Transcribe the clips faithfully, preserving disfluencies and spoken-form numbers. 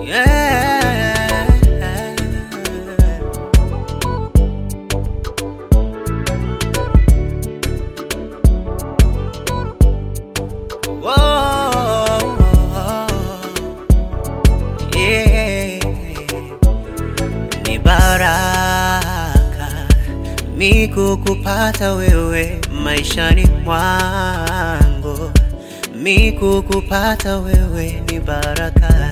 Yeah. Whoa. Yeah. Ni baraka mi kukupata wewe maishani mwangu. Mi kukupata wewe ni baraka.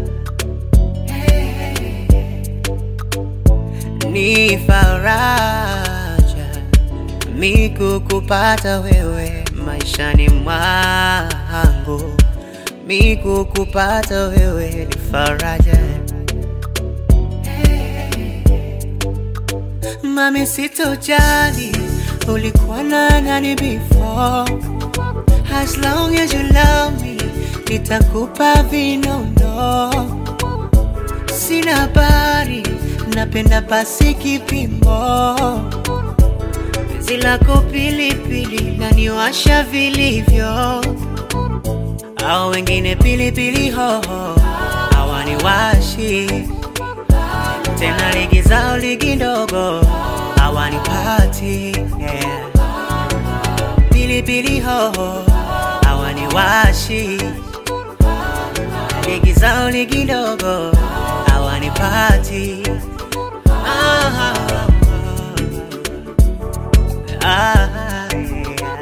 Ni faraja mi kukupata wewe maishani mwangu. Mi kukupata wewe ni faraja. Mami sitojali ulikuwa na nani before. As long as you love me, nitakupa vinono. Sina habari, napenda basi kipimo. Penzi lako pilipili, naniwasha vilivyo. Hao wengine pilipili hoho, hawaniwashi. Tena ligi zao ligi ndogo, hawanipati. Yeah. Pilipili hoho, hawaniwashi. Ligi zao ligi ndogo, hawanipati. Ah, ah, ah, ah, yeah.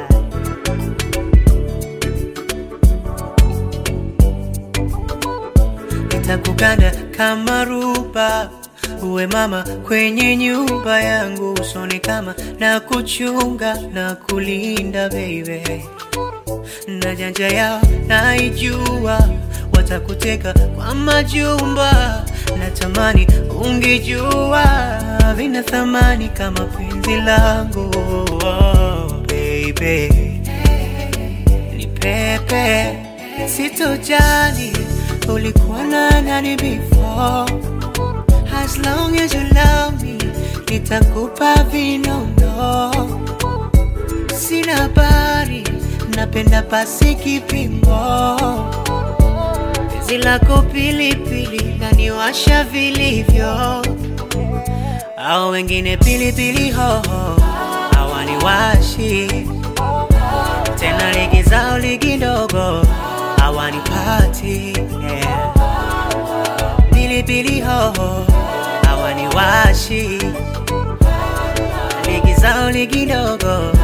Nitakuganda kama ruba, uwe mama kwenye nyumba yangu. Usoni kama na kuchunga na kulinda baby. Na janja yao naijua, watakuteka kwa majumba. Natamani ungejua vina thamani kama penzi langu. Oh, baby ni pepe. Sitojali ulikuwa na nani before. As long as you love me, nitakupa vinono. Sina habari, napenda basi kipimo. Penzi lako pilipili, naniwasha vilivyo. Hao wengine pilipili hoho, hawaniwashi. Tena ligi zao ligi ndogo, hawanipati. Yeah. Pilipili hoho, hawaniwashi. Ligi zao ligi ndogo,